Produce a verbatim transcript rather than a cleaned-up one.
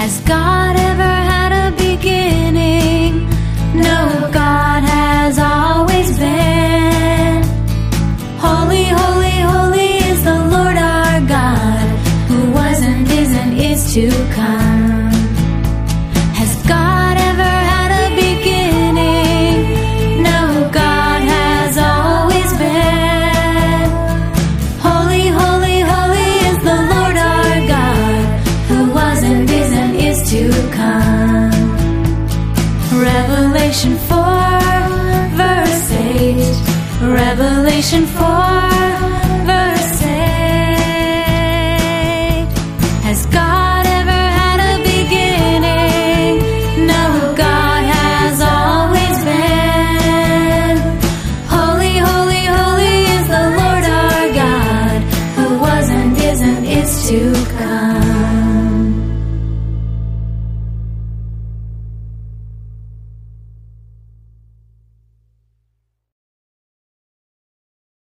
Has God ever had a beginning? No, God has always been. Holy, holy, holy is the Lord our God, who was and is and is to come. Has God ever had a beginning? No, God has always been. Holy, holy, holy is the Lord our God, who was and is and is to come. Revelation four, verse eight. Revelation four,